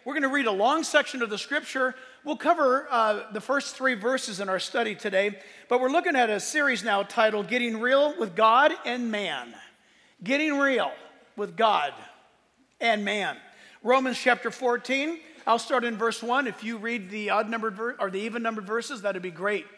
We're going to read a long section of the scripture. We'll cover the first 3 verses in our study today, but we're looking at a series now titled Getting Real with God and Man. Getting Real with God and Man. Romans chapter 14. I'll start in verse 1. If you read the odd-numbered or the even-numbered verses, that'd be great.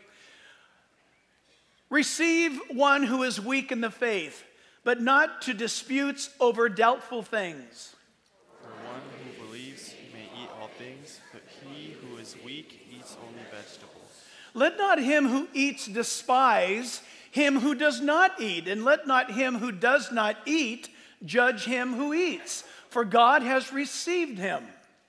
Receive one who is weak in the faith, but not to disputes over doubtful things. For one who believes may eat all things, but he who is weak eats only vegetables. Let not him who eats despise him who does not eat, and let not him who does not eat judge him who eats, for God has received him.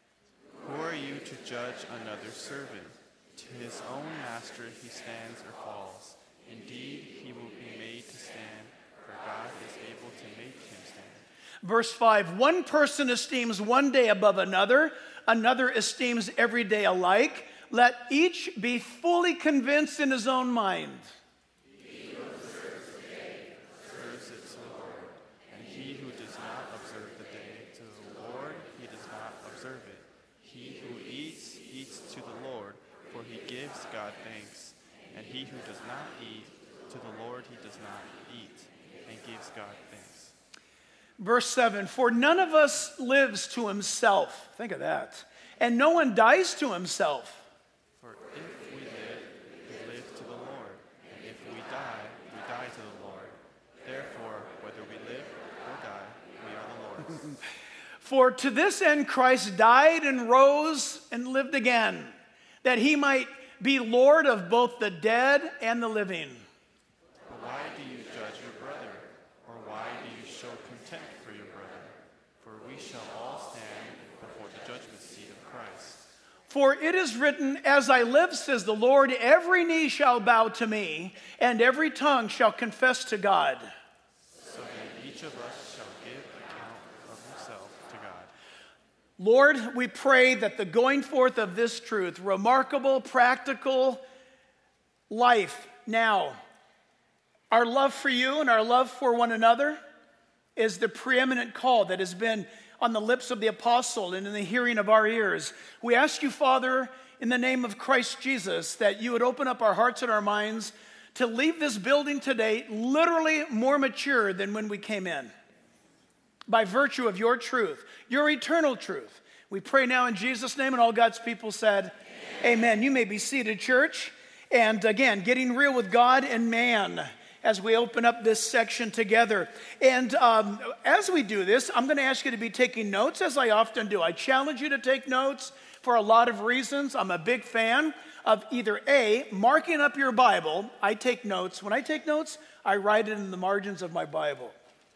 Who are you to judge another servant? To his own master he stands or falls. Indeed, he will be made to stand, for God is able to make him stand. Verse 5, one person esteems one day above another, another esteems every day alike. Let each be fully convinced in his own mind. He who observes the day observes it to the Lord, and he who does not observe the day to the Lord, he does not observe it. He who eats, eats to the Lord, for he gives God thanks. And he who does not eat, to the Lord he does not eat, and gives God thanks. Verse 7, for none of us lives to himself. Think of that. And no one dies to himself. For if we live to the Lord. And if we die to the Lord. Therefore, whether we live or die, we are the Lord's. For to this end Christ died and rose and lived again, that he might be Lord of both the dead and the living. But why do you judge your brother? Or why do you show contempt for your brother? For we shall all stand before the judgment seat of Christ. For it is written, as I live, says the Lord, every knee shall bow to me, and every tongue shall confess to God. So that each of us shall give account of himself to God. Lord, we pray that the going forth of this truth, remarkable, practical life now, our love for you and our love for one another is the preeminent call that has been on the lips of the apostle and in the hearing of our ears. We ask you, Father, in the name of Christ Jesus, that you would open up our hearts and our minds to leave this building today literally more mature than when we came in. By virtue of your truth, your eternal truth. We pray now in Jesus' name, and all God's people said, Amen. You may be seated, church. And again, getting real with God and man as we open up this section together. And as we do this, I'm going to ask you to be taking notes, as I often do. I challenge you to take notes for a lot of reasons. I'm a big fan of either A, marking up your Bible. I take notes. When I take notes, I write it in the margins of my Bible.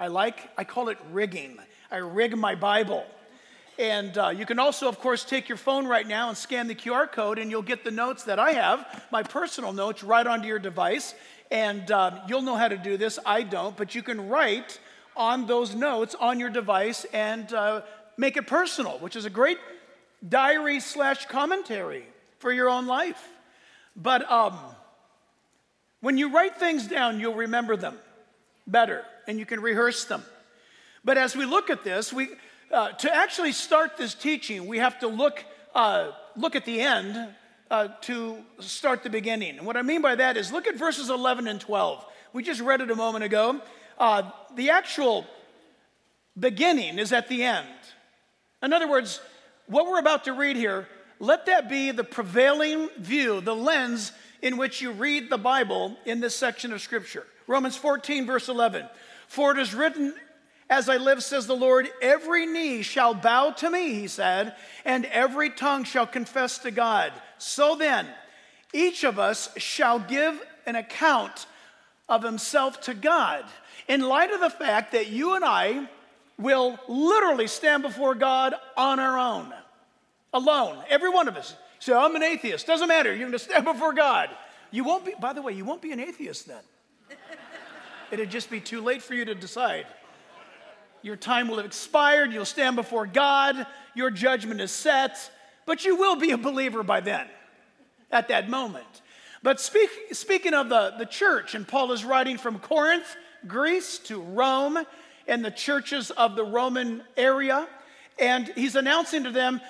I call it rigging. I rig my Bible. And you can also, of course, take your phone right now and scan the QR code, and you'll get the notes that I have, my personal notes, right onto your device. And you'll know how to do this. I don't, but you can write on those notes on your device and make it personal, which is a great diary/commentary for your own life. But when you write things down, you'll remember them better, and you can rehearse them. But as we look at this, to actually start this teaching, we have to look at the end to start the beginning. And what I mean by that is look at verses 11 and 12. We just read it a moment ago. The actual beginning is at the end. In other words, what we're about to read here, let that be the prevailing view, the lens in which you read the Bible in this section of Scripture. Romans 14, verse 11. For it is written, as I live, says the Lord, every knee shall bow to me, he said, and every tongue shall confess to God. So then, each of us shall give an account of himself to God. In light of the fact that you and I will literally stand before God on our own. Alone. Every one of us. So I'm an atheist. Doesn't matter. You're going to stand before God. You won't be, by the way, you won't be an atheist then. It'd just be too late for you to decide. Your time will have expired. You'll stand before God. Your judgment is set. But you will be a believer by then, at that moment. But speaking of the church, and Paul is writing from Corinth, Greece, to Rome, and the churches of the Roman area, and he's announcing to them,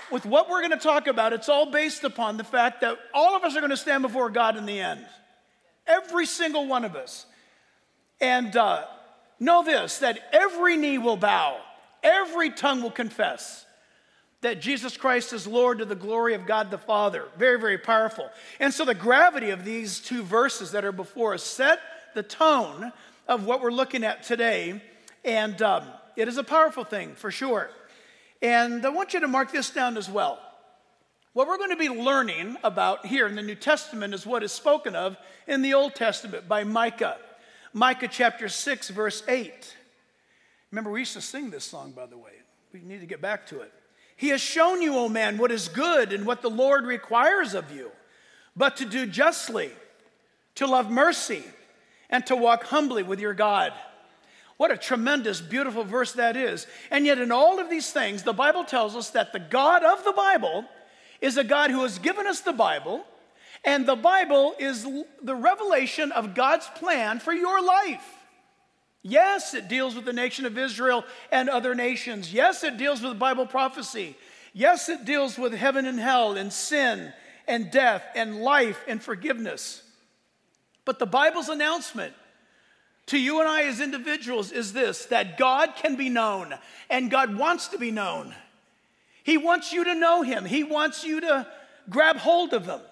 with what we're going to talk about, it's all based upon the fact that all of us are going to stand before God in the end. Every single one of us. And know this, that every knee will bow, every tongue will confess that Jesus Christ is Lord to the glory of God the Father. Very, very powerful. And so the gravity of these two verses that are before us set the tone of what we're looking at today. And it is a powerful thing, for sure. And I want you to mark this down as well. What we're going to be learning about here in the New Testament is what is spoken of in the Old Testament by Micah. Micah chapter 6, verse 8. Remember, we used to sing this song, by the way. We need to get back to it. He has shown you, O man, what is good and what the Lord requires of you, but to do justly, to love mercy, and to walk humbly with your God. What a tremendous, beautiful verse that is. And yet in all of these things, the Bible tells us that the God of the Bible is a God who has given us the Bible, and the Bible is the revelation of God's plan for your life. Yes, it deals with the nation of Israel and other nations. Yes, it deals with Bible prophecy. Yes, it deals with heaven and hell and sin and death and life and forgiveness. But the Bible's announcement to you and I as individuals is this, that God can be known, and God wants to be known. He wants you to know him. He wants you to grab hold of him.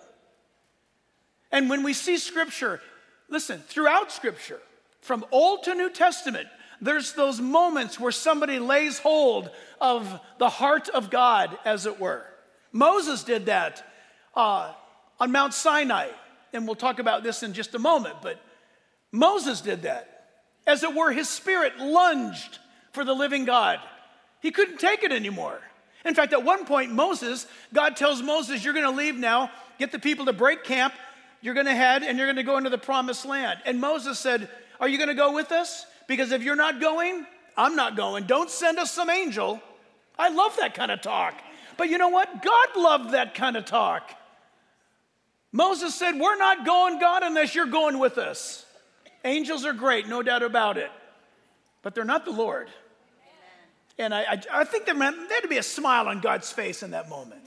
And when we see Scripture, listen, throughout Scripture, from Old to New Testament, there's those moments where somebody lays hold of the heart of God, as it were. Moses did that on Mount Sinai, and we'll talk about this in just a moment, but Moses did that. As it were, his spirit lunged for the living God. He couldn't take it anymore. In fact, at one point, God tells Moses, you're going to leave now, get the people to break camp, you're going to head, and you're going to go into the promised land. And Moses said, are you going to go with us? Because if you're not going, I'm not going. Don't send us some angel. I love that kind of talk. But you know what? God loved that kind of talk. Moses said, we're not going, God, unless you're going with us. Angels are great, no doubt about it. But they're not the Lord. And I think there had to be a smile on God's face in that moment.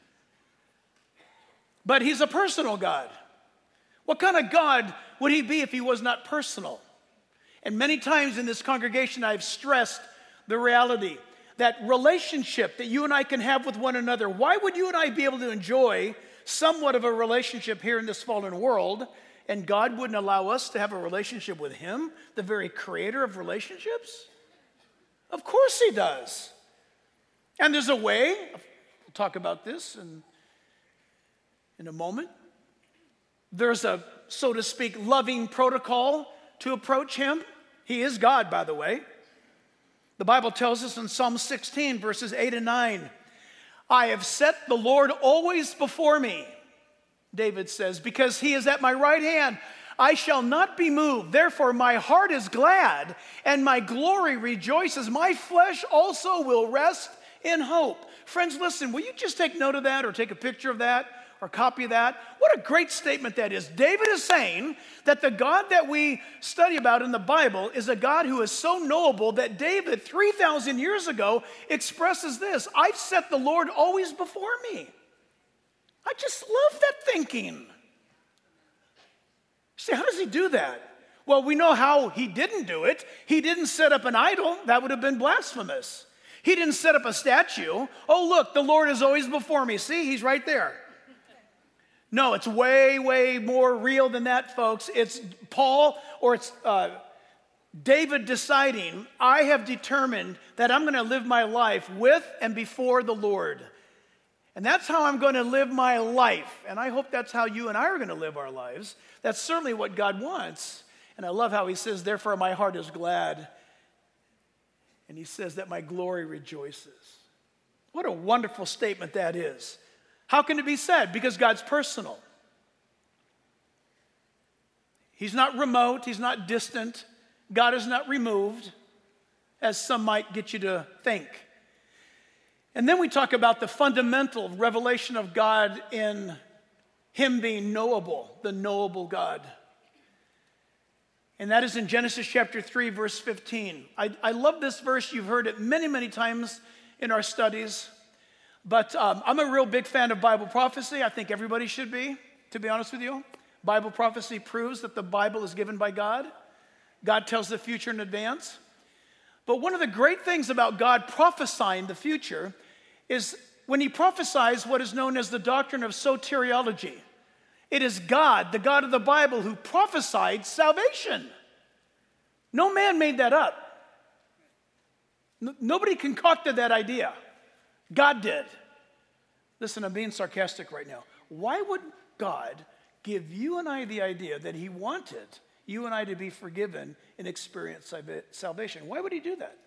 But he's a personal God. What kind of God would he be if he was not personal? And many times in this congregation, I've stressed the reality that relationship that you and I can have with one another. Why would you and I be able to enjoy somewhat of a relationship here in this fallen world, and God wouldn't allow us to have a relationship with him, the very creator of relationships? Of course he does. And there's a way, we'll talk about this in a moment. There's a, so to speak, loving protocol to approach him. He is God, by the way. The Bible tells us in Psalm 16, verses 8 and 9, I have set the Lord always before me, David says, because he is at my right hand. I shall not be moved. Therefore, my heart is glad and my glory rejoices. My flesh also will rest in hope. Friends, listen, will you just take note of that or take a picture of that or copy of that? What a great statement that is. David is saying that the God that we study about in the Bible is a God who is so knowable that David, 3,000 years ago, expresses this: I've set the Lord always before me. I just love that thinking. See, how does he do that? Well, we know how he didn't do it. He didn't set up an idol. That would have been blasphemous. He didn't set up a statue. Oh, look, the Lord is always before me. See, he's right there. No, it's way, way more real than that, folks. It's Paul, or it's David deciding, I have determined that I'm going to live my life with and before the Lord. And that's how I'm going to live my life. And I hope that's how you and I are going to live our lives. That's certainly what God wants. And I love how he says, therefore my heart is glad. And he says that my glory rejoices. What a wonderful statement that is. How can it be said? Because God's personal. He's not remote. He's not distant. God is not removed, as some might get you to think. And then we talk about the fundamental revelation of God in him being knowable, the knowable God. And that is in Genesis chapter 3, verse 15. I love this verse. You've heard it many, many times in our studies. But I'm a real big fan of Bible prophecy. I think everybody should be, to be honest with you. Bible prophecy proves that the Bible is given by God. God tells the future in advance. But one of the great things about God prophesying the future is when he prophesies what is known as the doctrine of soteriology. It is God, the God of the Bible, who prophesied salvation. No man made that up. Nobody concocted that idea. God did. Listen, I'm being sarcastic right now. Why would God give you and I the idea that he wanted you and I to be forgiven and experience salvation? Why would he do that?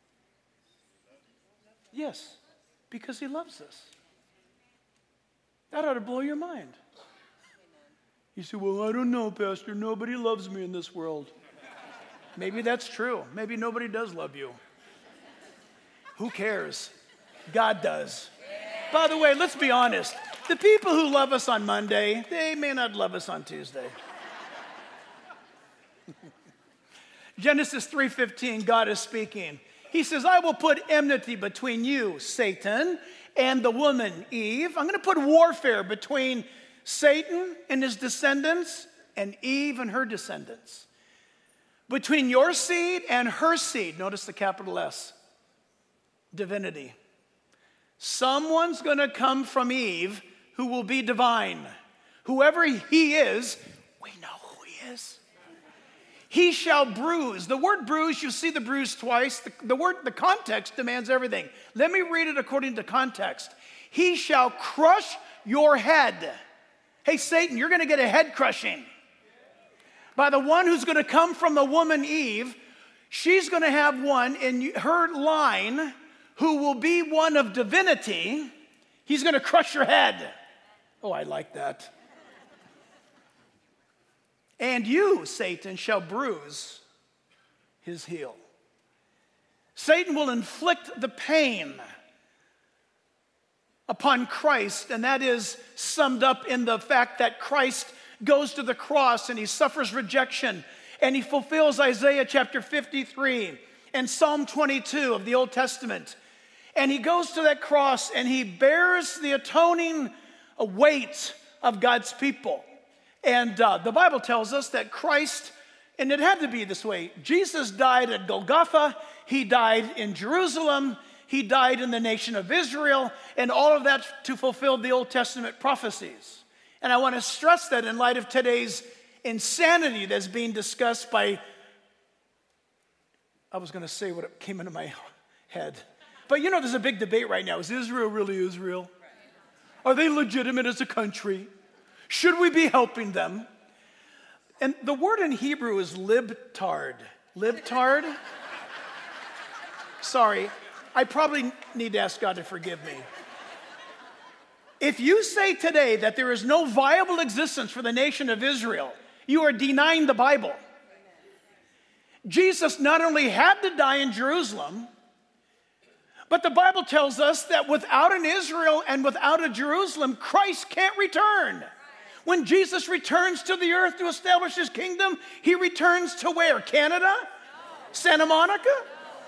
Yes, because he loves us. That ought to blow your mind. You say, well, I don't know, Pastor. Nobody loves me in this world. Maybe that's true. Maybe nobody does love you. Who cares? God does. By the way, let's be honest. The people who love us on Monday, they may not love us on Tuesday. Genesis 3:15, God is speaking. He says, I will put enmity between you, Satan, and the woman, Eve. I'm going to put warfare between Satan and his descendants and Eve and her descendants. Between your seed and her seed, notice the capital S, divinity. Someone's going to come from Eve who will be divine. Whoever he is, we know who he is. He shall bruise. The word bruise, you see the bruise twice. The context demands everything. Let me read it according to context. He shall crush your head. Hey, Satan, you're going to get a head crushing. By the one who's going to come from the woman Eve, she's going to have one in her line who will be one of divinity. He's going to crush your head. Oh, I like that. And you, Satan, shall bruise his heel. Satan will inflict the pain upon Christ, and that is summed up in the fact that Christ goes to the cross and he suffers rejection, and he fulfills Isaiah chapter 53 and Psalm 22 of the Old Testament. And he goes to that cross and he bears the atoning weight of God's people. And the Bible tells us that Christ, and it had to be this way, Jesus died at Golgotha, he died in Jerusalem, he died in the nation of Israel, and all of that to fulfill the Old Testament prophecies. And I want to stress that in light of today's insanity that's being discussed by, I was going to say what came into my head. But you know, there's a big debate right now. Is Israel really Israel? Are they legitimate as a country? Should we be helping them? And the word in Hebrew is libtard. Libtard? Sorry, I probably need to ask God to forgive me. If you say today that there is no viable existence for the nation of Israel, you are denying the Bible. Jesus not only had to die in Jerusalem, but the Bible tells us that without an Israel and without a Jerusalem, Christ can't return. When Jesus returns to the earth to establish his kingdom, he returns to where? Canada? No. Santa Monica? No.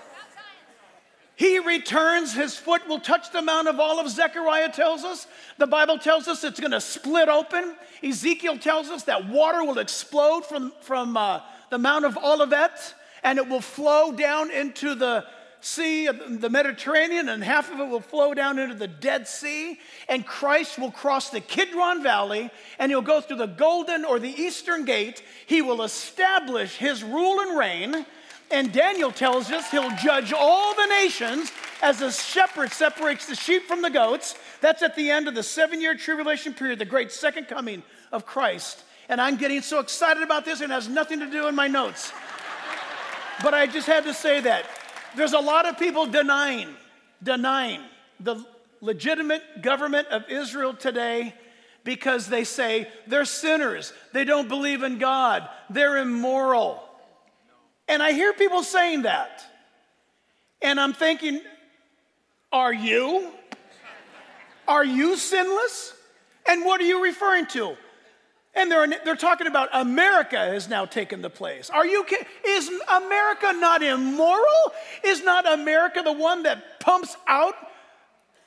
He returns, his foot will touch the Mount of Olives, Zechariah tells us. The Bible tells us it's going to split open. Ezekiel tells us that water will explode from the Mount of Olivet, and it will flow down into the Sea of the Mediterranean, and half of it will flow down into the Dead Sea, and Christ will cross the Kidron Valley, and he'll go through the Golden or the Eastern Gate. He will establish his rule and reign, and Daniel tells us he'll judge all the nations as a shepherd separates the sheep from the goats. That's at the end of the 7-year tribulation period, the great second coming of Christ. And I'm getting so excited about this, and it has nothing to do in my notes. But I just had to say that. There's a lot of people denying the legitimate government of Israel today because they say they're sinners, they don't believe in God, they're immoral. And I hear people saying that. And I'm thinking, are you? Are you sinless? And what are you referring to? And they're talking about America has now taken the place. Are you kidding? Is America not immoral? Is not America the one that pumps out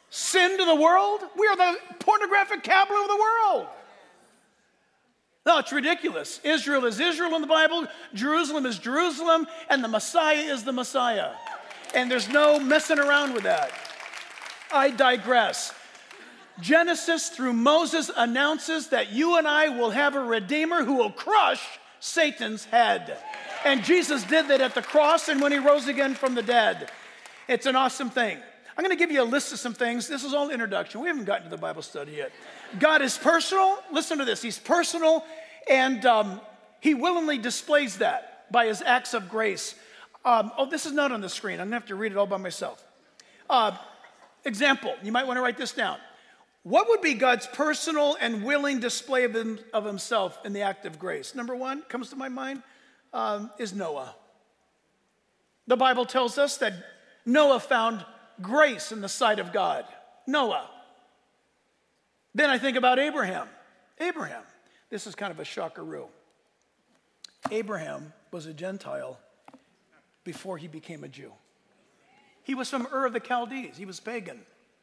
sin to the world? We are the pornographic capital of the world. No, it's ridiculous. Israel is Israel in the Bible, Jerusalem is Jerusalem, and the Messiah is the Messiah. And there's no messing around with that. I digress. Genesis through Moses announces that you and I will have a Redeemer who will crush Satan's head. And Jesus did that at the cross and when he rose again from the dead. It's an awesome thing. I'm going to give you a list of some things. This is all introduction. We haven't gotten to the Bible study yet. God is personal. Listen to this. He's personal, and he willingly displays that by his acts of grace. This is not on the screen. I'm going to have to read it all by myself. Example. You might want to write this down. What would be God's personal and willing display of himself in the act of grace? Number one, comes to my mind, is Noah. The Bible tells us that Noah found grace in the sight of God. Noah. Then I think about Abraham. Abraham. This is kind of a shockaroo. Abraham was a Gentile before he became a Jew. He was from Ur of the Chaldees. He was pagan.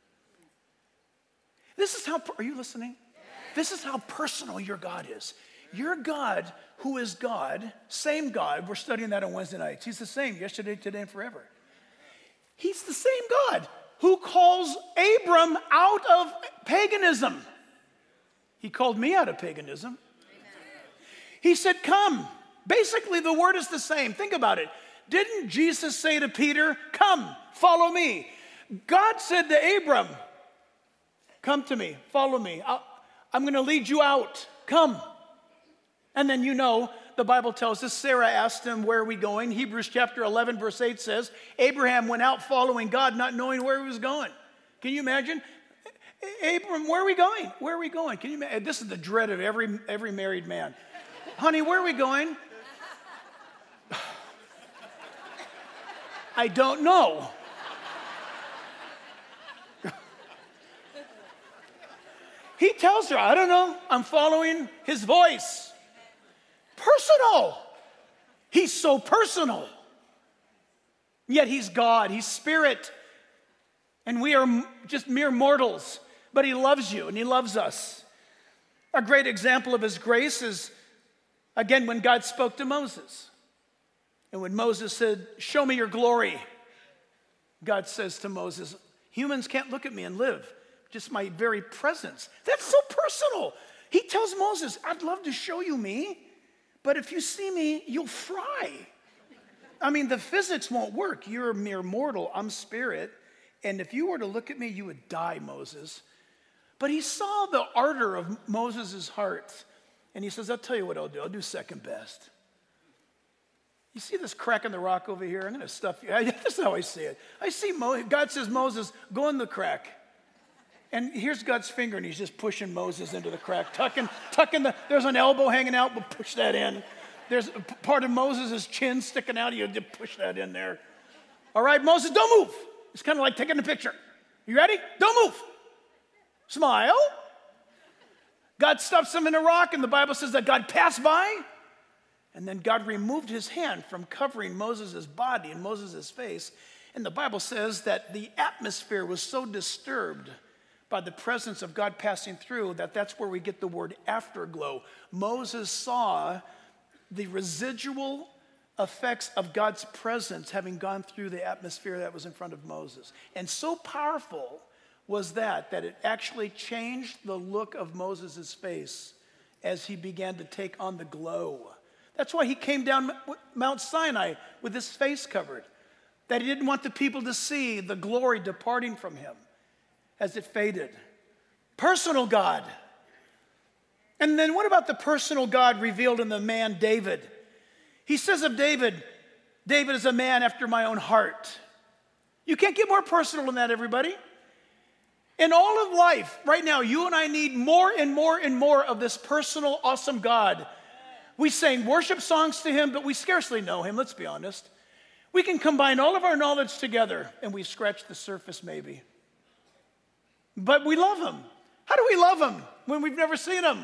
This is how, are you listening? This is how personal your God is. Your God, who is God, same God, we're studying that on Wednesday nights. He's the same yesterday, today, and forever. He's the same God who calls Abram out of paganism. He called me out of paganism. He said, come. Basically, the word is the same. Think about it. Didn't Jesus say to Peter, come, follow me? God said to Abram, come to me, follow me. I'm going to lead you out. Come. And then the Bible tells us, Sarah asked him, where are we going? Hebrews chapter 11, verse 8 says, Abraham went out following God, not knowing where he was going. Can you imagine? Abram, where are we going? Where are we going? Can you imagine? This is the dread of every married man. Honey, where are we going? I don't know. He tells her, I don't know. I'm following his voice. Personal. He's so personal. Yet he's God. He's spirit. And we are just mere mortals. But he loves you and he loves us. A great example of his grace is, again, when God spoke to Moses. And when Moses said, show me your glory, God says to Moses, humans can't look at me and live. Just my very presence. That's so personal. He tells Moses, I'd love to show you me, but if you see me, you'll fry. I mean, the physics won't work. You're a mere mortal. I'm spirit. And if you were to look at me, you would die, Moses. But he saw the ardor of Moses' heart. And he says, I'll tell you what I'll do. I'll do second best. You see this crack in the rock over here? I'm going to stuff you. This is how I see it. I see God says, Moses, go in the crack. And here's God's finger, and he's just pushing Moses into the crack, tucking there's an elbow hanging out, but push that in. There's a part of Moses' chin sticking out, you just push that in there. All right, Moses, don't move. It's kind of like taking a picture. You ready? Don't move. Smile. God stuffs him in a rock, and the Bible says that God passed by, and then God removed his hand from covering Moses' body and Moses' face. And the Bible says that the atmosphere was so disturbed by the presence of God passing through, that's where we get the word afterglow. Moses saw the residual effects of God's presence having gone through the atmosphere that was in front of Moses. And so powerful was that it actually changed the look of Moses' face as he began to take on the glow. That's why he came down Mount Sinai with his face covered, that he didn't want the people to see the glory departing from him as it faded. Personal God. And then what about the personal God revealed in the man David? He says of David, David is a man after my own heart. You can't get more personal than that, everybody. In all of life, right now, you and I need more and more and more of this personal, awesome God. We sing worship songs to him, but we scarcely know him, let's be honest. We can combine all of our knowledge together, and we scratch the surface maybe. But we love him. How do we love him when we've never seen him?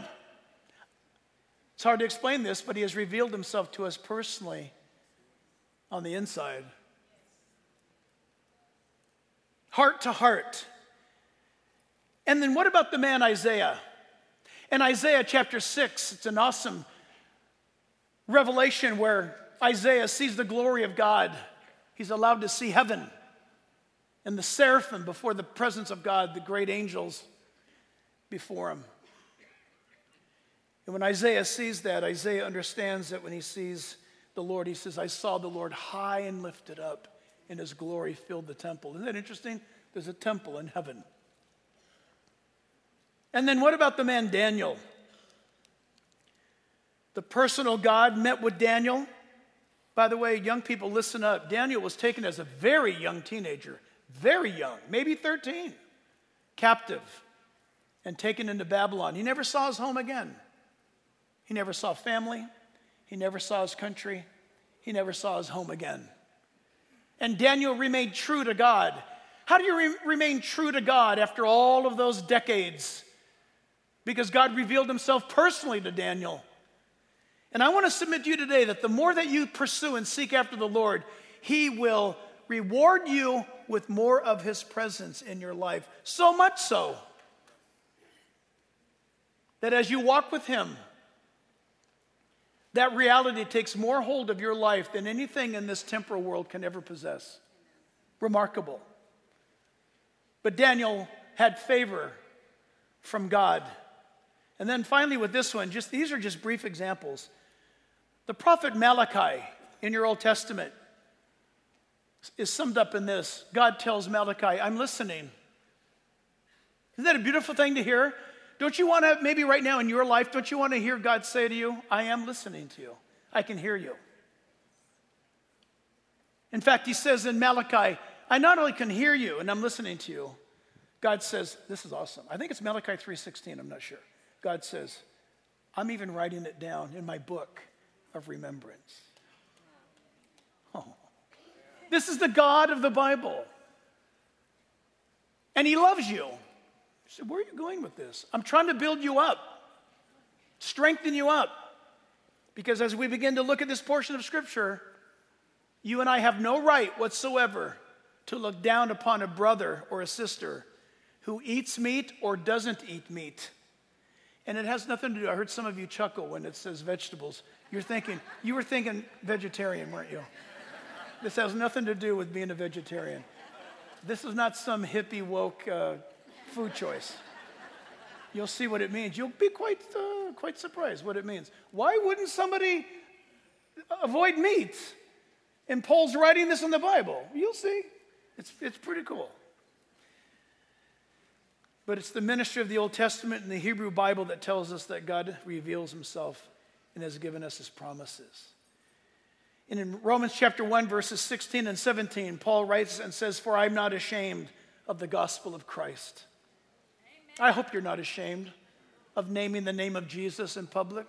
It's hard to explain this, but he has revealed himself to us personally on the inside. Heart to heart. And then what about the man Isaiah? In Isaiah chapter 6, it's an awesome revelation where Isaiah sees the glory of God. He's allowed to see heaven and the seraphim before the presence of God, the great angels before him. And when Isaiah sees that, Isaiah understands that when he sees the Lord, he says, I saw the Lord high and lifted up, and his glory filled the temple. Isn't that interesting? There's a temple in heaven. And then what about the man Daniel? The personal God met with Daniel. By the way, young people, listen up. Daniel was taken as a very young teenager, very young, maybe 13, captive, and taken into Babylon. He never saw his home again. He never saw family. He never saw his country. He never saw his home again. And Daniel remained true to God. How do you remain true to God after all of those decades? Because God revealed himself personally to Daniel. And I want to submit to you today that the more that you pursue and seek after the Lord, he will reward you with more of his presence in your life. So much so that as you walk with him, that reality takes more hold of your life than anything in this temporal world can ever possess. Remarkable. But Daniel had favor from God. And then finally with this one, these are just brief examples. The prophet Malachi in your Old Testament is summed up in this. God tells Malachi, I'm listening. Isn't that a beautiful thing to hear? Don't you want to, maybe right now in your life, don't you want to hear God say to you, I am listening to you. I can hear you. In fact, he says in Malachi, I not only can hear you and I'm listening to you, God says, this is awesome. I think it's Malachi 3:16, I'm not sure. God says, I'm even writing it down in my book of remembrance. Oh. This is the God of the Bible. And he loves you. I said, where are you going with this? I'm trying to build you up, strengthen you up. Because as we begin to look at this portion of Scripture, you and I have no right whatsoever to look down upon a brother or a sister who eats meat or doesn't eat meat. And it has nothing to do, I heard some of you chuckle when it says vegetables. You were thinking vegetarian, weren't you? This has nothing to do with being a vegetarian. This is not some hippie woke food choice. You'll see what it means. You'll be quite surprised what it means. Why wouldn't somebody avoid meat? And Paul's writing this in the Bible. You'll see. It's pretty cool. But it's the ministry of the Old Testament and the Hebrew Bible that tells us that God reveals himself and has given us his promises. And in Romans chapter 1, verses 16 and 17, Paul writes and says, for I'm not ashamed of the gospel of Christ. Amen. I hope you're not ashamed of naming the name of Jesus in public.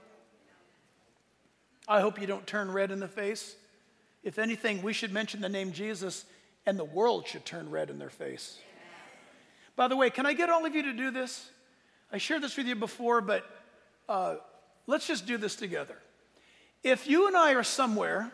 I hope you don't turn red in the face. If anything, we should mention the name Jesus and the world should turn red in their face. By the way, can I get all of you to do this? I shared this with you before, but let's just do this together. If you and I are somewhere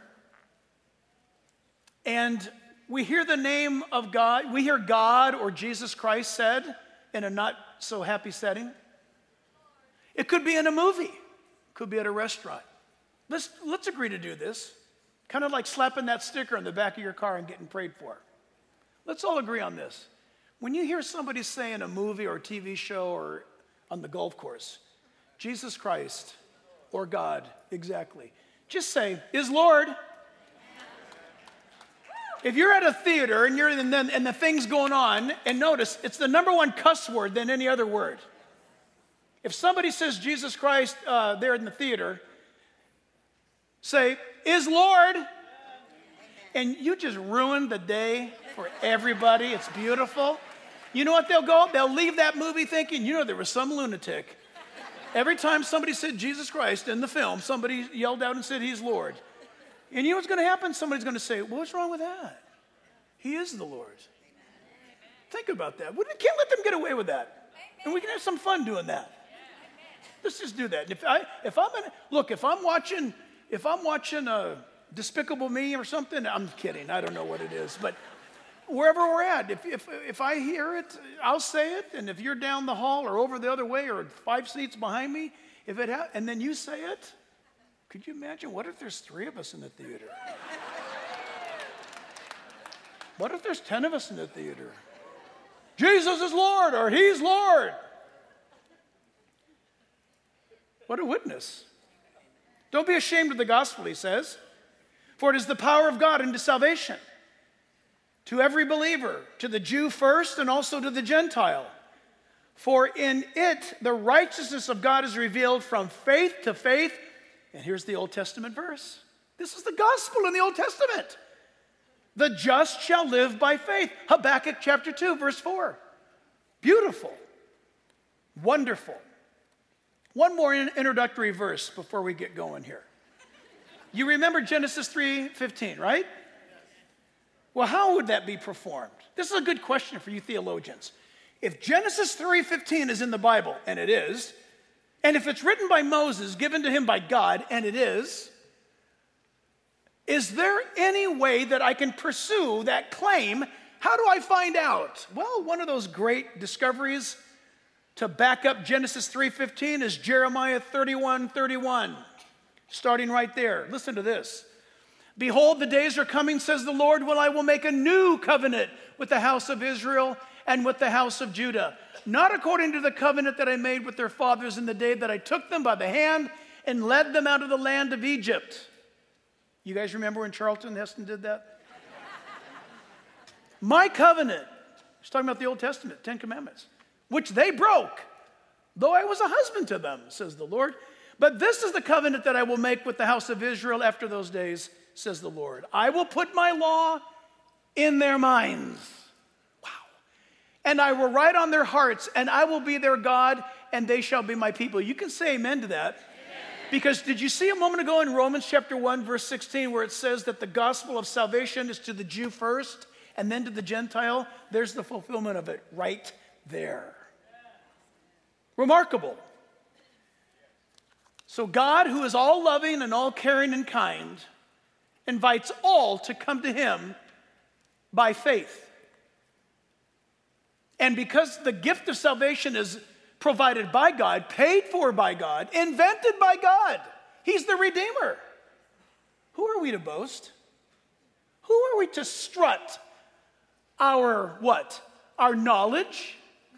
and we hear the name of God, we hear God or Jesus Christ said in a not so happy setting. It could be in a movie, it could be at a restaurant. Let's agree to do this. Kind of like slapping that sticker on the back of your car and getting prayed for. Let's all agree on this. When you hear somebody say in a movie or a TV show or on the golf course, Jesus Christ or God, exactly, just say, is Lord. If you're at a theater and you're and the thing's going on, and notice, it's the number one cuss word than any other word. If somebody says Jesus Christ there in the theater, say, is Lord. And you just ruined the day for everybody. It's beautiful. You know what they'll go? They'll leave that movie thinking, there was some lunatic. Every time somebody said Jesus Christ in the film, somebody yelled out and said he's Lord. And you know what's going to happen? Somebody's going to say, well, what's wrong with that? He is the Lord. Think about that. We can't let them get away with that. And we can have some fun doing that. Let's just do that. If I'm watching Despicable Me or something, I'm kidding. I don't know what it is. But wherever we're at. If I hear it, I'll say it. And if you're down the hall or over the other way or 5 seats behind me, and then you say it, could you imagine? What if there's 3 of us in the theater? What if there's 10 of us in the theater? Jesus is Lord, or He's Lord. What a witness. Don't be ashamed of the gospel, he says, for it is the power of God unto salvation to every believer, to the Jew first and also to the Gentile. For in it the righteousness of God is revealed from faith to faith. And here's the Old Testament verse. This is the gospel in the Old Testament. The just shall live by faith. Habakkuk chapter 2, verse 4. Beautiful. Wonderful. One more introductory verse before we get going here. You remember Genesis 3:15, right? Well, how would that be performed? This is a good question for you theologians. If Genesis 3:15 is in the Bible, and it is, and if it's written by Moses, given to him by God, and it is there any way that I can pursue that claim? How do I find out? Well, one of those great discoveries to back up Genesis 3:15 is Jeremiah 31:31. Starting right there. Listen to this. Behold, the days are coming, says the Lord, when I will make a new covenant with the house of Israel and with the house of Judah, not according to the covenant that I made with their fathers in the day that I took them by the hand and led them out of the land of Egypt. You guys remember when Charlton Heston did that? My covenant, he's talking about the Old Testament, 10 Commandments, which they broke, though I was a husband to them, says the Lord. But this is the covenant that I will make with the house of Israel after those days, says the Lord. I will put my law in their minds. Wow. And I will write on their hearts, and I will be their God, and they shall be my people. You can say amen to that. Amen. Because did you see a moment ago in Romans chapter 1, verse 16, where it says that the gospel of salvation is to the Jew first, and then to the Gentile? There's the fulfillment of it right there. Remarkable. So God, who is all loving and all caring and kind, invites all to come to him by faith. And because the gift of salvation is provided by God, paid for by God, invented by God, he's the Redeemer. Who are we to boast? Who are we to strut our what? Our knowledge?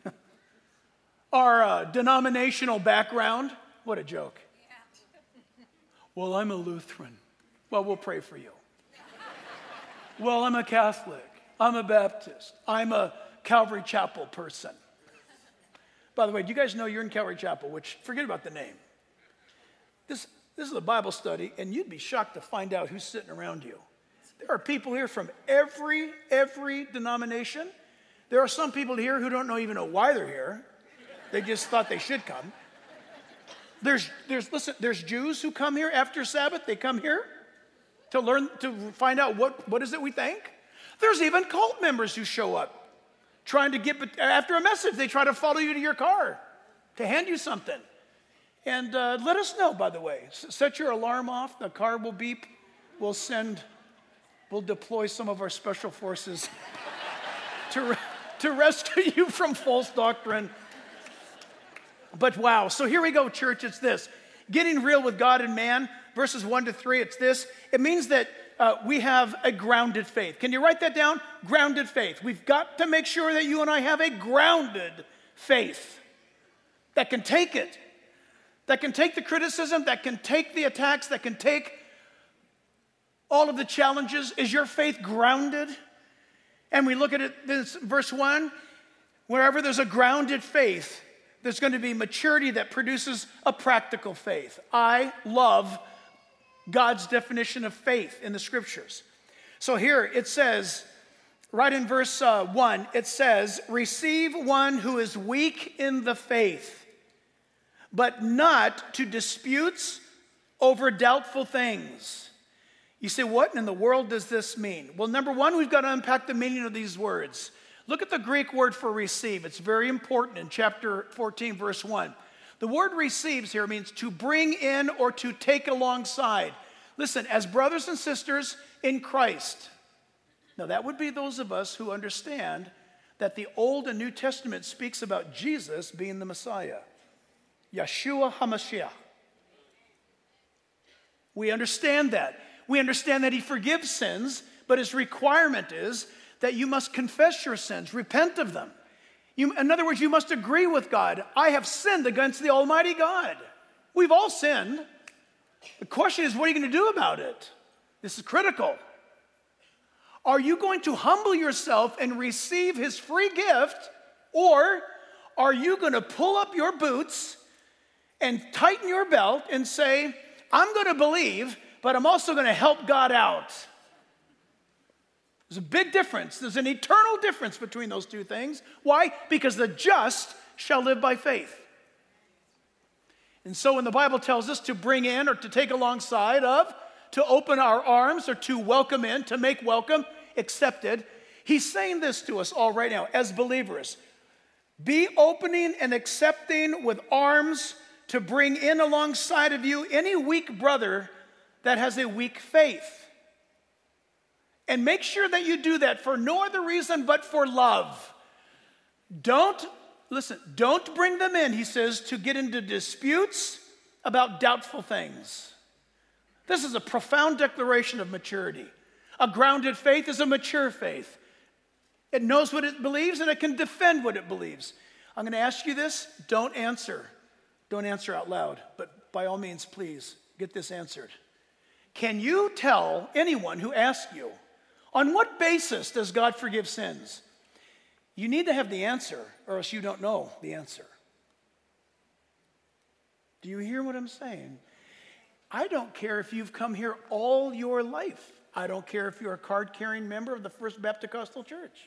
Our denominational background? What a joke. Well, I'm a Lutheran. Well, we'll pray for you. Well, I'm a Catholic. I'm a Baptist. I'm a Calvary Chapel person. By the way, do you guys know you're in Calvary Chapel? Which, forget about the name. This is a Bible study, and you'd be shocked to find out who's sitting around you. There are people here from every denomination. There are some people here who don't even know why they're here. They just thought they should come. There's Jews who come here after Sabbath. They come here to learn, to find out what is it we think. There's even cult members who show up trying to get, after a message, they try to follow you to your car to hand you something. And let us know, by the way. Set your alarm off. The car will beep. We'll deploy some of our special forces to rescue you from false doctrine. But wow, so here we go, church. It's this. Getting real with God and man, verses 1-3, it's this. It means that we have a grounded faith. Can you write that down? Grounded faith. We've got to make sure that you and I have a grounded faith that can take it, that can take the criticism, that can take the attacks, that can take all of the challenges. Is your faith grounded? And we look at it, this verse 1, wherever there's a grounded faith, there's going to be maturity that produces a practical faith. I love God's definition of faith in the scriptures. So here it says, right in verse 1, it says, receive one who is weak in the faith, but not to disputes over doubtful things. You say, what in the world does this mean? Well, number one, we've got to unpack the meaning of these words. Look at the Greek word for receive. It's very important in chapter 14, verse 1. The word receives here means to bring in or to take alongside. Listen, as brothers and sisters in Christ, Now, that would be those of us who understand that the Old and New Testament speaks about Jesus being the Messiah, Yeshua HaMashiach. We understand that. We understand that he forgives sins, but his requirement is that you must confess your sins, repent of them. In other words, you must agree with God. I have sinned against the Almighty God. We've all sinned. The question is, what are you going to do about it? This is critical. Are you going to humble yourself and receive his free gift, or are you going to pull up your boots and tighten your belt and say, I'm going to believe, but I'm also going to help God out? There's a big difference. There's an eternal difference between those two things. Why? Because the just shall live by faith. And so when the Bible tells us to bring in or to take alongside of, to open our arms or to welcome in, to make welcome, accepted, he's saying this to us all right now as believers. Be opening and accepting with arms to bring in alongside of you any weak brother that has a weak faith. And make sure that you do that for no other reason but for love. Don't bring them in, he says, to get into disputes about doubtful things. This is a profound declaration of maturity. A grounded faith is a mature faith. It knows what it believes and it can defend what it believes. I'm going to ask you this. Don't answer. Don't answer out loud, but by all means, please get this answered. Can you tell anyone who asks you, on what basis does God forgive sins? You need to have the answer, or else you don't know the answer. Do you hear what I'm saying? I don't care if you've come here all your life. I don't care if you're a card-carrying member of the First Baptist Church.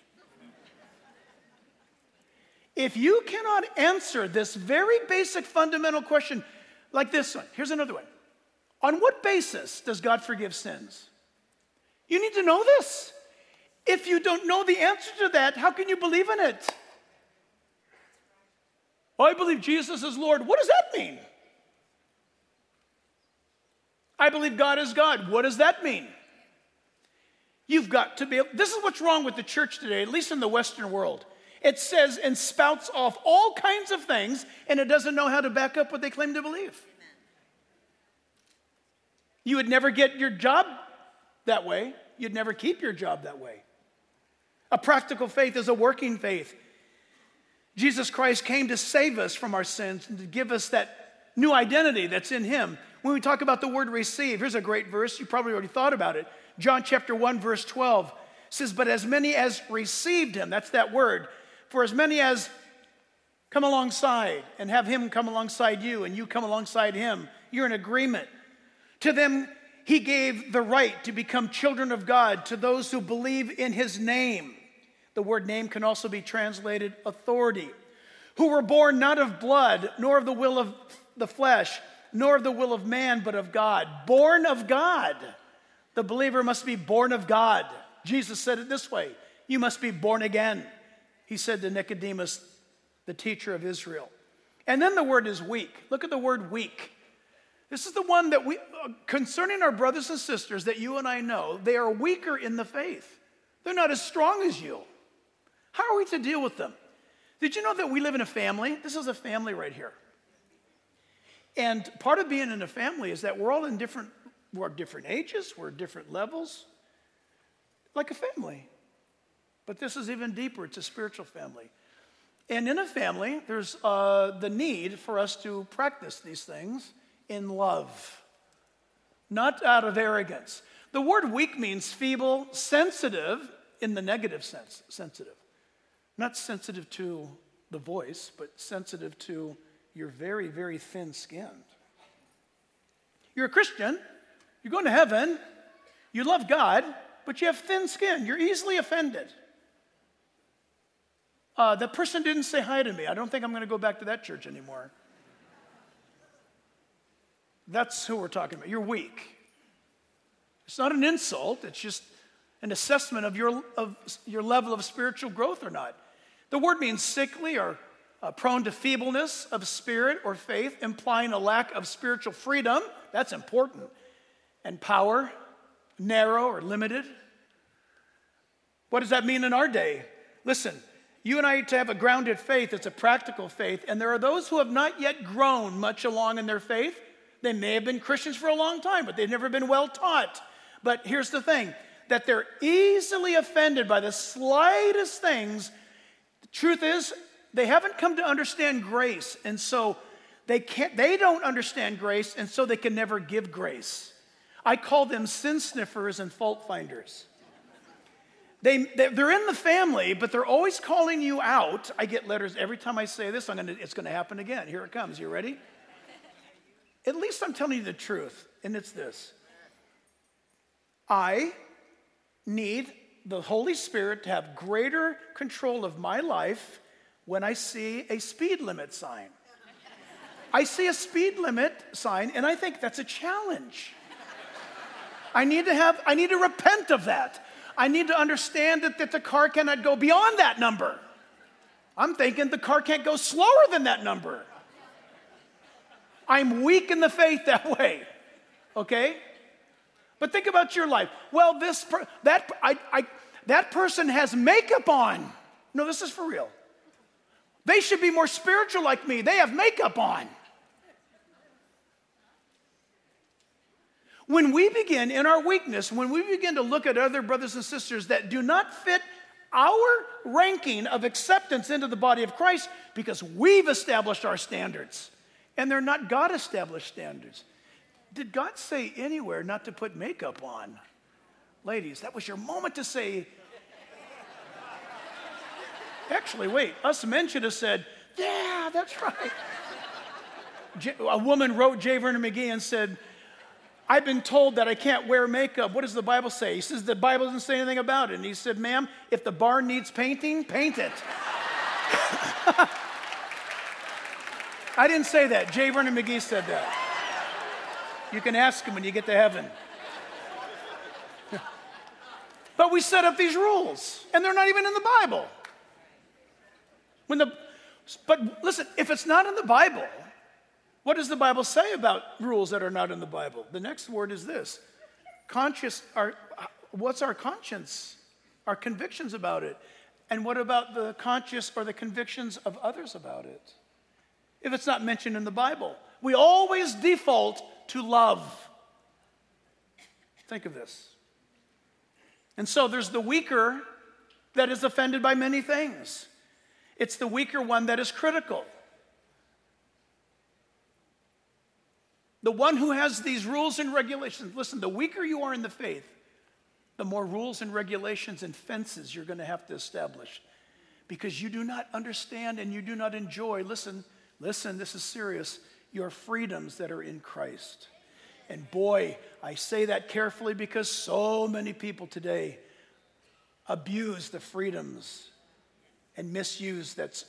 If you cannot answer this very basic fundamental question like this one, here's another one. On what basis does God forgive sins? You need to know this. If you don't know the answer to that, how can you believe in it? I believe Jesus is Lord. What does that mean? I believe God is God. What does that mean? You've got to be, this is what's wrong with the church today, at least in the Western world. It says and spouts off all kinds of things, and it doesn't know how to back up what they claim to believe. You would never get your job that way. You'd never keep your job that way. A practical faith is a working faith. Jesus Christ came to save us from our sins and to give us that new identity that's in him. When we talk about the word receive, here's a great verse. You probably already thought about it. John chapter 1, verse 12 says, but as many as received him, that's that word, for as many as come alongside and have him come alongside you and you come alongside him, you're in agreement. To them he gave the right to become children of God, to those who believe in his name. The word name can also be translated authority. Who were born not of blood, nor of the will of the flesh, nor of the will of man, but of God. Born of God. The believer must be born of God. Jesus said it this way, you must be born again. He said to Nicodemus, the teacher of Israel. And then the word is weak. Look at the word weak. This is the one that concerning our brothers and sisters that you and I know, they are weaker in the faith. They're not as strong as you. How are we to deal with them? Did you know that we live in a family? This is a family right here. And part of being in a family is that we're all we're different ages, we're different levels, like a family. But this is even deeper, it's a spiritual family. And in a family, there's the need for us to practice these things in love, not out of arrogance. The word weak means feeble, sensitive in the negative sense, sensitive. Not sensitive to the voice, but sensitive to your very, very thin-skinned. You're a Christian, you're going to heaven, you love God, but you have thin skin, you're easily offended. The person didn't say hi to me. I don't think I'm going to go back to that church anymore. That's who we're talking about. You're weak. It's not an insult. It's just an assessment of your level of spiritual growth or not. The word means sickly or prone to feebleness of spirit or faith, implying a lack of spiritual freedom. That's important. And power, narrow or limited. What does that mean in our day? Listen, you and I to have a grounded faith, it's a practical faith, and there are those who have not yet grown much along in their faith. They may have been Christians for a long time, but they've never been well taught. But here's the thing, that they're easily offended by the slightest things. The truth is, they haven't come to understand grace, and so they don't understand grace, and so they can never give grace. I call them sin sniffers and fault finders. They're in the family, but they're always calling you out. I get letters every time I say this. It's going to happen again. Here it comes. You ready? At least I'm telling you the truth, and it's this. I need the Holy Spirit to have greater control of my life when I see a speed limit sign. I see a speed limit sign, and I think that's a challenge. I need to repent of that. I need to understand that the car cannot go beyond that number. I'm thinking the car can't go slower than that number. I'm weak in the faith that way, okay? But think about your life. Well, that person has makeup on. No, this is for real. They should be more spiritual like me. They have makeup on. When we begin in our weakness, when we begin to look at other brothers and sisters that do not fit our ranking of acceptance into the body of Christ because we've established our standards and they're not God-established standards. Did God say anywhere not to put makeup on? Ladies, that was your moment to say. Actually, wait, us men should have said, yeah, that's right. A woman wrote J. Vernon McGee and said, I've been told that I can't wear makeup. What does the Bible say? He says the Bible doesn't say anything about it. And he said, ma'am, if the barn needs painting, paint it. I didn't say that. J. Vernon McGee said that. You can ask him when you get to heaven. But we set up these rules, and they're not even in the Bible. But listen, if it's not in the Bible, what does the Bible say about rules that are not in the Bible? The next word is this. What's our conscience? Our convictions about it. And what about the conscience or the convictions of others about it? If it's not mentioned in the Bible. We always default to love. Think of this. And so there's the weaker that is offended by many things. It's the weaker one that is critical. The one who has these rules and regulations. Listen, the weaker you are in the faith, the more rules and regulations and fences you're going to have to establish. Because you do not understand and you do not enjoy, listen, this is serious, your freedoms that are in Christ. And boy, I say that carefully because so many people today abuse the freedoms and misuse that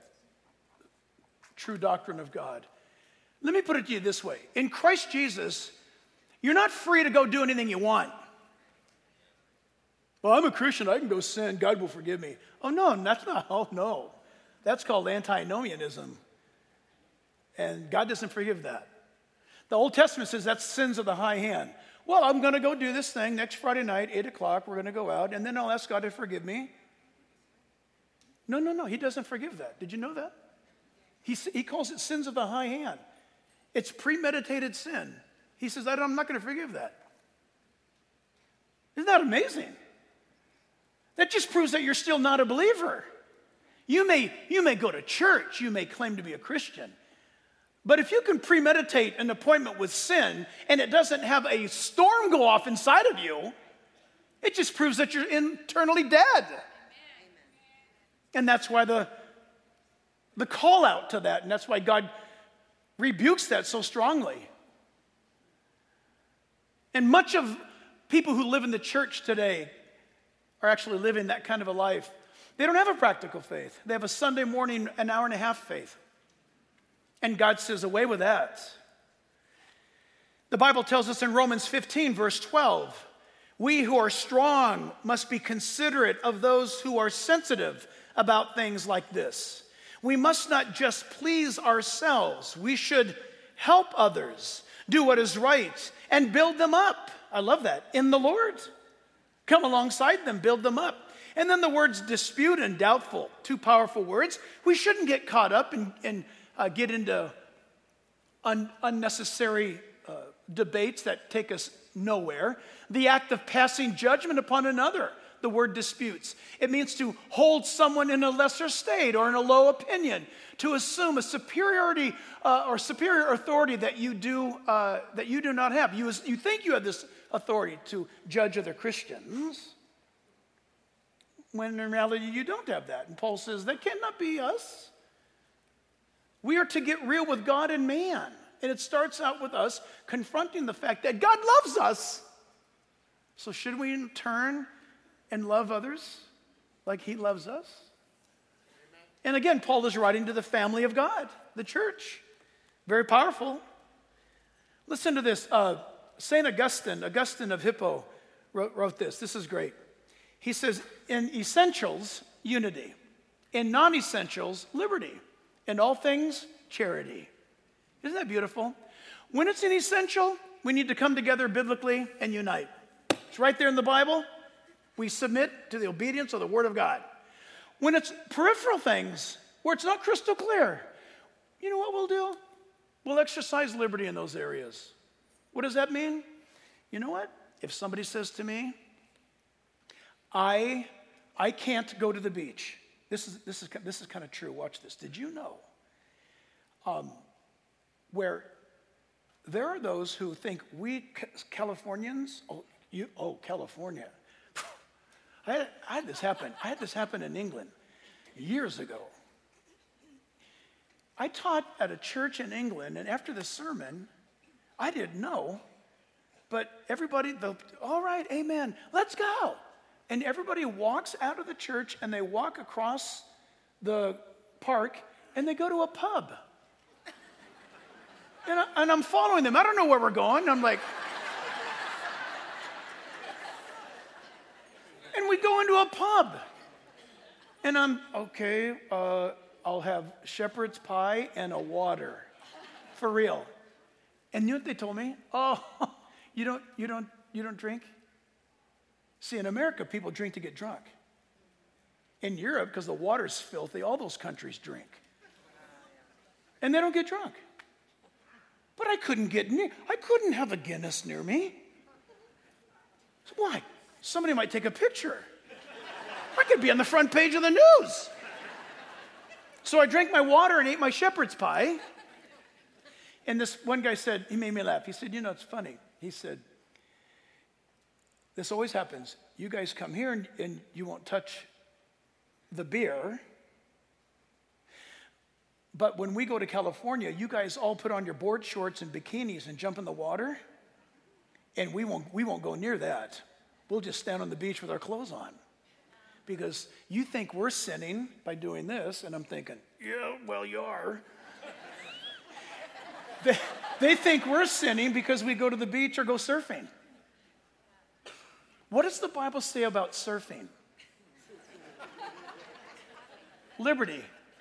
true doctrine of God. Let me put it to you this way. In Christ Jesus, you're not free to go do anything you want. Well, I'm a Christian. I can go sin. God will forgive me. Oh, no, that's not. Oh, no. That's called antinomianism. And God doesn't forgive that. The Old Testament says that's sins of the high hand. Well, I'm going to go do this thing next Friday night, 8 o'clock. We're going to go out, and then I'll ask God to forgive me. No. He doesn't forgive that. Did you know that? He calls it sins of the high hand. It's premeditated sin. He says, I'm not going to forgive that. Isn't that amazing? That just proves that you're still not a believer. You may go to church. You may claim to be a Christian. But if you can premeditate an appointment with sin and it doesn't have a storm go off inside of you, it just proves that you're internally dead. Amen. And that's why the call out to that, and that's why God rebukes that so strongly. And much of people who live in the church today are actually living that kind of a life. They don't have a practical faith. They have a Sunday morning, an hour and a half faith. And God says, away with that. The Bible tells us in Romans 15, verse 12, we who are strong must be considerate of those who are sensitive about things like this. We must not just please ourselves. We should help others, do what is right, and build them up. I love that. In the Lord. Come alongside them, build them up. And then the words dispute and doubtful, two powerful words. We shouldn't get caught up and get into unnecessary debates that take us nowhere. The act of passing judgment upon another, the word disputes. It means to hold someone in a lesser state or in a low opinion, to assume a superiority or superior authority that you do not have. You think you have this authority to judge other Christians, when in reality you don't have that. And Paul says that cannot be us. We are to get real with God and man. And it starts out with us confronting the fact that God loves us. So should we in turn and love others like he loves us? Amen. And again, Paul is writing to the family of God, the church. Very powerful. Listen to this. St. Augustine of Hippo wrote this. This is great. He says, in essentials, unity. In non-essentials, liberty. In all things, charity. Isn't that beautiful? When it's an essential, we need to come together biblically and unite. It's right there in the Bible. We submit to the obedience of the Word of God. When it's peripheral things, where it's not crystal clear, you know what we'll do? We'll exercise liberty in those areas. What does that mean? You know what? If somebody says to me, I can't go to the beach. This is kind of true. Watch this. Did you know? Where there are those who think we Californians, California. I had this happen. I had this happen in England years ago. I taught at a church in England, and after the sermon, I didn't know, but everybody, all right, amen, let's go. And everybody walks out of the church, and they walk across the park, and they go to a pub. And I'm following them. I don't know where we're going. I'm like, and we go into a pub. And I'm, okay, I'll have shepherd's pie and a water. For real. And you know what they told me? Oh, you don't drink? See, in America, people drink to get drunk. In Europe, because the water's filthy, all those countries drink. And they don't get drunk. But I couldn't have a Guinness near me. So why? Somebody might take a picture. I could be on the front page of the news. So I drank my water and ate my shepherd's pie. And this one guy said, he made me laugh. He said, you know, it's funny. He said, this always happens. You guys come here and you won't touch the beer. But when we go to California, you guys all put on your board shorts and bikinis and jump in the water. And we won't go near that. We'll just stand on the beach with our clothes on. Because you think we're sinning by doing this. And I'm thinking, yeah, well, you are. They think we're sinning because we go to the beach or go surfing. What does the Bible say about surfing? Liberty.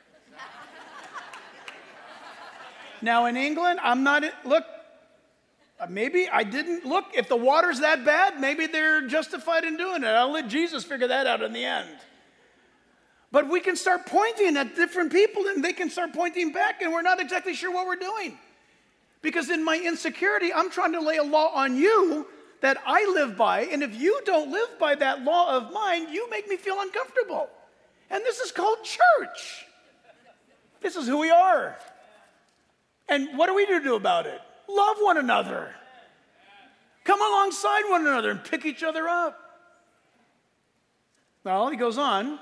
Now in England, maybe I didn't look. If the water's that bad, maybe they're justified in doing it. I'll let Jesus figure that out in the end. But we can start pointing at different people and they can start pointing back and we're not exactly sure what we're doing. Because in my insecurity, I'm trying to lay a law on you that I live by. And if you don't live by that law of mine, you make me feel uncomfortable. And this is called church. This is who we are. And what do we do about it? Love one another. Come alongside one another and pick each other up. Well, he goes on.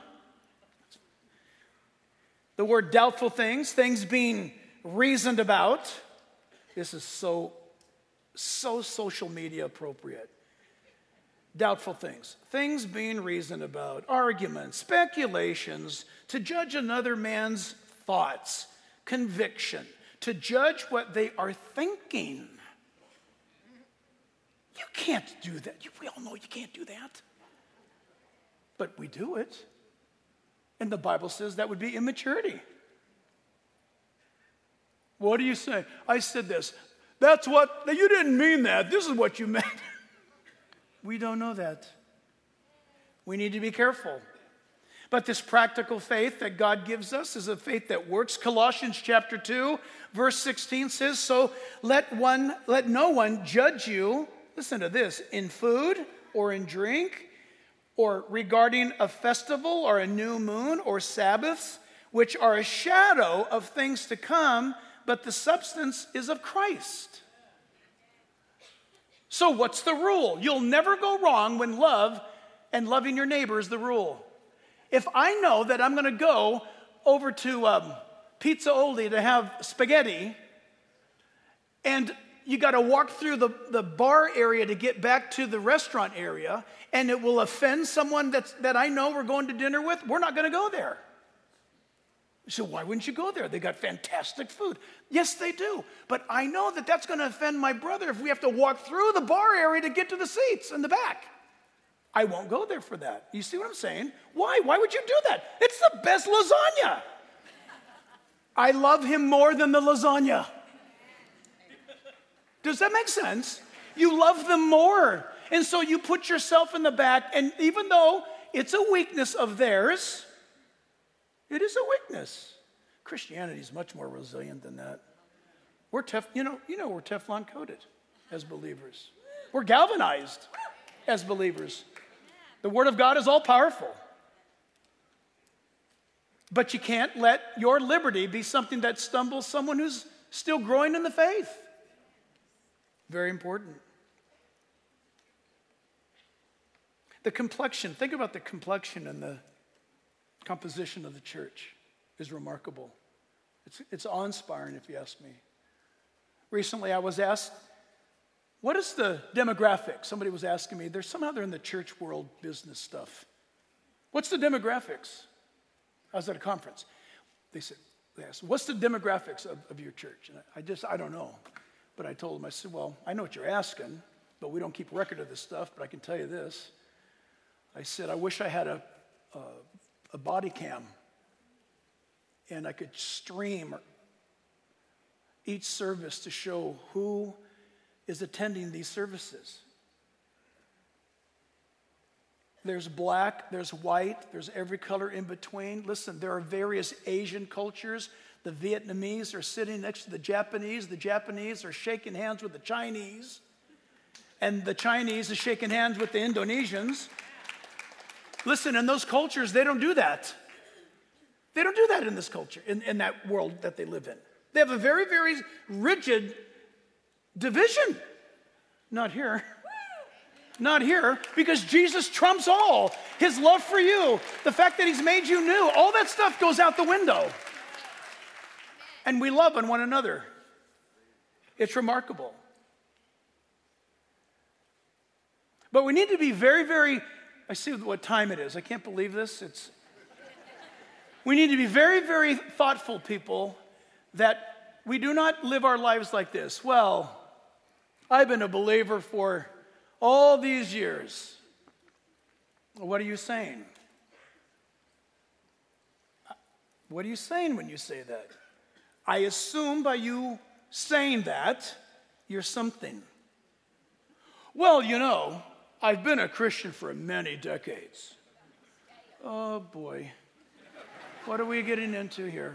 The word doubtful things being reasoned about. This is so social media appropriate. Doubtful things being reasoned about, arguments, speculations, to judge another man's thoughts, conviction, to judge what they are thinking. You can't do that. We all know you can't do that. But we do it. And the Bible says that would be immaturity. What do you say? I said this. You didn't mean that. This is what you meant. We don't know that. We need to be careful. But this practical faith that God gives us is a faith that works. Colossians chapter 2, verse 16 says, so let no one judge you, listen to this, in food or in drink, or regarding a festival or a new moon or Sabbaths, which are a shadow of things to come, but the substance is of Christ. So what's the rule? You'll never go wrong when love and loving your neighbor is the rule. If I know that I'm going to go over to Pizza Oldie to have spaghetti, and you got to walk through the bar area to get back to the restaurant area, and it will offend someone that I know we're going to dinner with, we're not going to go there. So why wouldn't you go there? They got fantastic food. Yes, they do. But I know that that's going to offend my brother if we have to walk through the bar area to get to the seats in the back. I won't go there for that. You see what I'm saying? Why? Why would you do that? It's the best lasagna. I love him more than the lasagna. Does that make sense? You love them more. And so you put yourself in the back, and even though it's a weakness of theirs, it is a weakness. Christianity is much more resilient than that. We're we're Teflon coated as believers. We're galvanized as believers. The Word of God is all powerful. But you can't let your liberty be something that stumbles someone who's still growing in the faith. Very important. The complexion, think about the complexion and the composition of the church is remarkable. It's awe-inspiring, if you ask me. Recently, I was asked, what is the demographic? Somebody was asking me, they're in the church world business stuff. What's the demographics? I was at a conference. They asked, what's the demographics of your church? And I don't know. But I told them, I said, well, I know what you're asking, but we don't keep record of this stuff, but I can tell you this. I said, I wish I had a body cam and I could stream each service to show who is attending these services. There's black, there's white, there's every color in between. Listen, there are various Asian cultures. The Vietnamese are sitting next to the Japanese. The Japanese are shaking hands with the Chinese. And the Chinese are shaking hands with the Indonesians. Listen, in those cultures, they don't do that. They don't do that in this culture, in that world that they live in. They have a very, very rigid division. Not here. Not here, because Jesus trumps all. His love for you, the fact that he's made you new, all that stuff goes out the window. And we love on one another. It's remarkable. But we need to be very, very, I see what time it is. I can't believe this. We need to be very, very thoughtful people that we do not live our lives like this. Well, I've been a believer for all these years. What are you saying? What are you saying when you say that? I assume by you saying that, you're something. Well, I've been a Christian for many decades. Oh boy. What are we getting into here?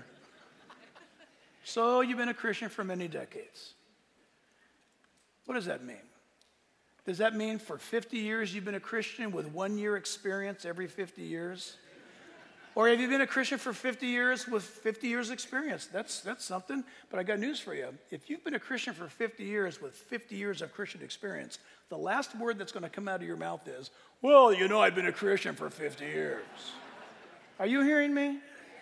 So you've been a Christian for many decades. What does that mean? Does that mean for 50 years you've been a Christian with 1 year experience every 50 years? Or have you been a Christian for 50 years with 50 years experience? That's something, but I got news for you. If you've been a Christian for 50 years with 50 years of Christian experience, the last word that's going to come out of your mouth is, well, I've been a Christian for 50 years. Are you hearing me?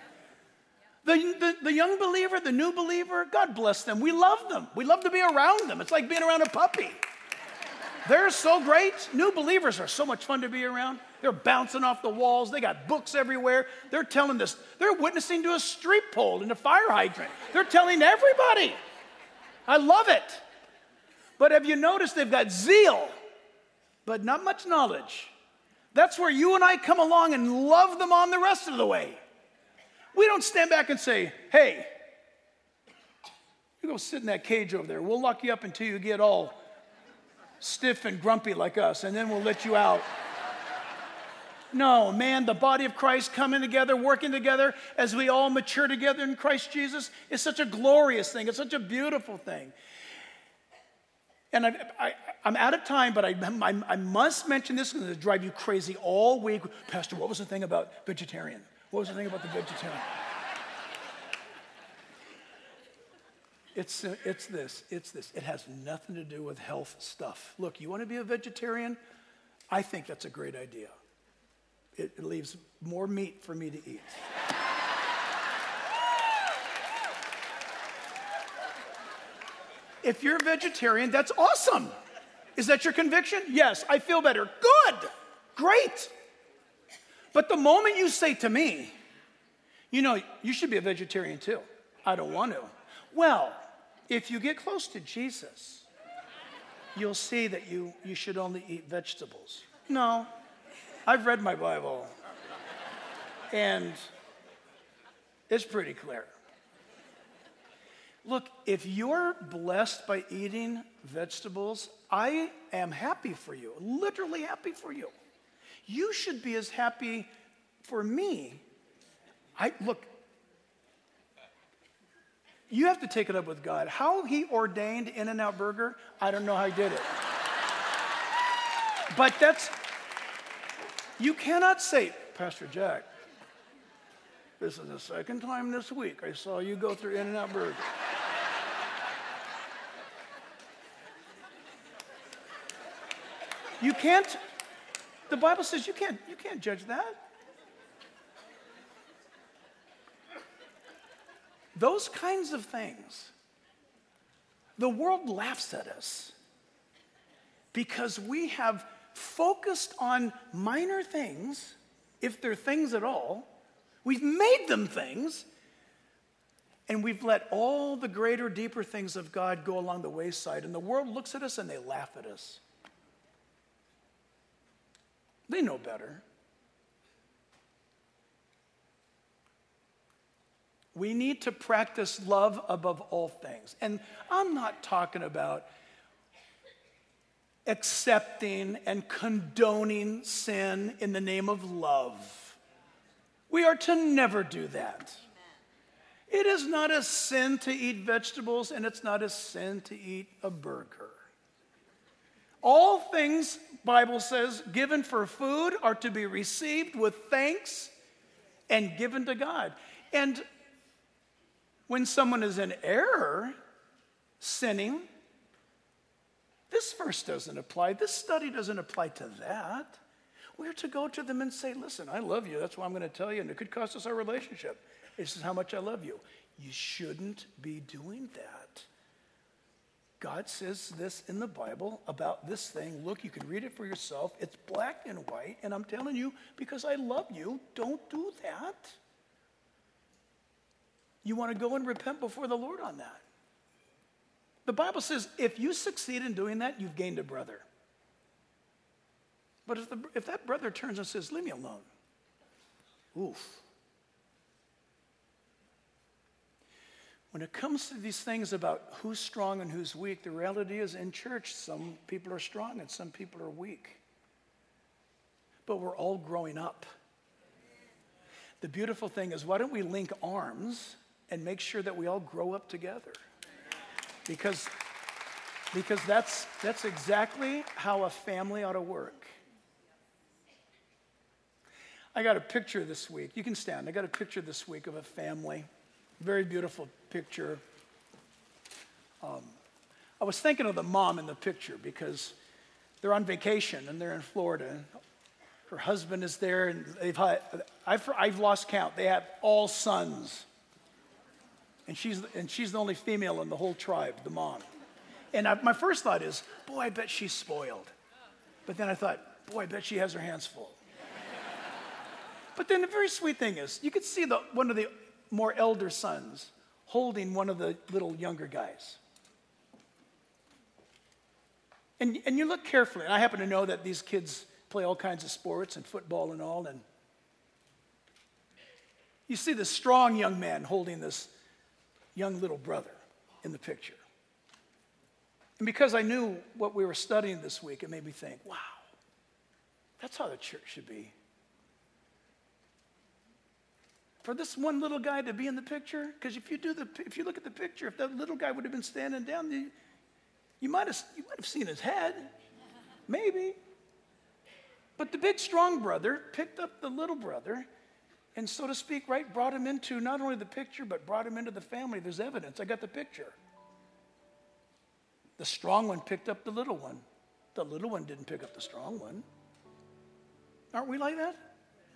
The young believer, the new believer, God bless them. We love them. We love to be around them. It's like being around a puppy. They're so great. New believers are so much fun to be around. They're bouncing off the walls. They got books everywhere. They're telling this. They're witnessing to a street pole and a fire hydrant. They're telling everybody. I love it. But have you noticed they've got zeal, but not much knowledge? That's where you and I come along and love them on the rest of the way. We don't stand back and say, hey, you go sit in that cage over there. We'll lock you up until you get all stiff and grumpy like us, and then we'll let you out. No, man, the body of Christ coming together, working together as we all mature together in Christ Jesus is such a glorious thing. It's such a beautiful thing. And I'm out of time, but I must mention this because it'll drive you crazy all week. Pastor, what was the thing about vegetarian? What was the thing about the vegetarian? It's this. It has nothing to do with health stuff. Look, you want to be a vegetarian? I think that's a great idea. It leaves more meat for me to eat. If you're a vegetarian, that's awesome. Is that your conviction? Yes, I feel better. Good, great. But the moment you say to me, you know, you should be a vegetarian too. I don't want to. Well, if you get close to Jesus, you'll see that you should only eat vegetables. No, I've read my Bible, and it's pretty clear. Look, if you're blessed by eating vegetables, I am happy for you, literally happy for you. You should be as happy for me. Look, you have to take it up with God. How he ordained In-N-Out Burger, I don't know how he did it. But you cannot say, Pastor Jack, this is the second time this week I saw you go through In-N-Out Burger. You can't, the Bible says you can't judge that. Those kinds of things, the world laughs at us because we have focused on minor things, if they're things at all. We've made them things, and we've let all the greater, deeper things of God go along the wayside. And the world looks at us and they laugh at us. They know better. We need to practice love above all things. And I'm not talking about accepting and condoning sin in the name of love. We are to never do that. It is not a sin to eat vegetables, and it's not a sin to eat a burger. All things, Bible says, given for food are to be received with thanks and given to God. And when someone is in error, sinning, this verse doesn't apply. This study doesn't apply to that. We're to go to them and say, listen, I love you. That's why I'm going to tell you. And it could cost us our relationship. This is how much I love you. You shouldn't be doing that. God says this in the Bible about this thing. Look, you can read it for yourself. It's black and white. And I'm telling you, because I love you, don't do that. You want to go and repent before the Lord on that. The Bible says if you succeed in doing that, you've gained a brother. But if that brother turns and says, leave me alone, oof. When it comes to these things about who's strong and who's weak, the reality is in church, some people are strong and some people are weak. But we're all growing up. The beautiful thing is, why don't we link arms and make sure that we all grow up together? Because that's exactly how a family ought to work. I got a picture this week. You can stand. I got a picture this week of a family. Very beautiful picture. I was thinking of the mom in the picture because they're on vacation and they're in Florida. Her husband is there, and I've lost count. They have all sons, and she's the only female in the whole tribe, the mom. And my first thought is, boy, I bet she's spoiled. But then I thought, boy, I bet she has her hands full. But then the very sweet thing is, you could see one of the more elder sons holding one of the little younger guys. And you look carefully, and I happen to know that these kids play all kinds of sports and football and all, and you see this strong young man holding this young little brother in the picture. And because I knew what we were studying this week, it made me think, wow, that's how the church should be. for this one little guy to be in the picture? Because if you look at the picture, if that little guy would have been standing down, you might have seen his head, maybe. But the big strong brother picked up the little brother and, so to speak, right, brought him into not only the picture, but brought him into the family. There's evidence. I got the picture. The strong one picked up the little one. The little one didn't pick up the strong one. Aren't we like that?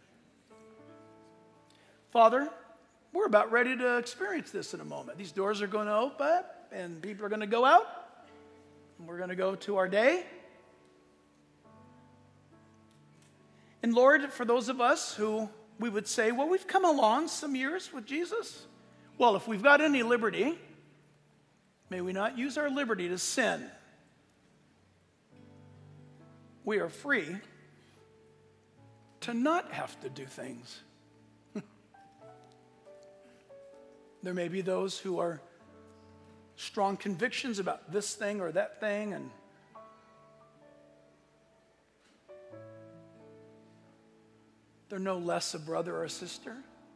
Father, we're about ready to experience this in a moment. These doors are going to open up, and people are going to go out, and we're going to go to our day. And Lord, for those of us who we would say, well, we've come along some years with Jesus. Well, if we've got any liberty, may we not use our liberty to sin. We are free to not have to do things. There may be those who are strong convictions about this thing or that thing, and they're no less a brother or a sister.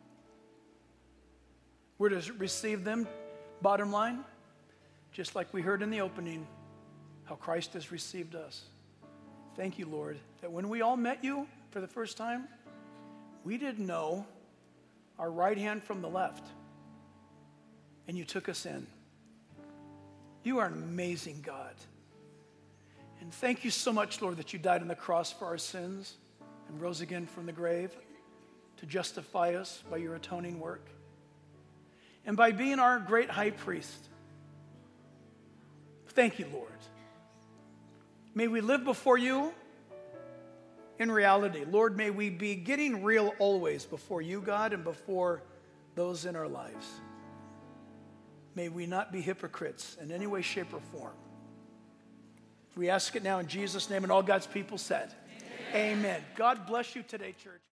We're to receive them, bottom line, just like we heard in the opening, how Christ has received us. Thank you, Lord, that when we all met you for the first time, we didn't know our right hand from the left, and you took us in. You are an amazing God. And thank you so much, Lord, that you died on the cross for our sins and rose again from the grave to justify us by your atoning work. And by being our great high priest, thank you, Lord. May we live before you in reality. Lord, may we be getting real always before you, God, and before those in our lives. May we not be hypocrites in any way, shape, or form. We ask it now in Jesus' name, and all God's people said, Amen. God bless you today, church.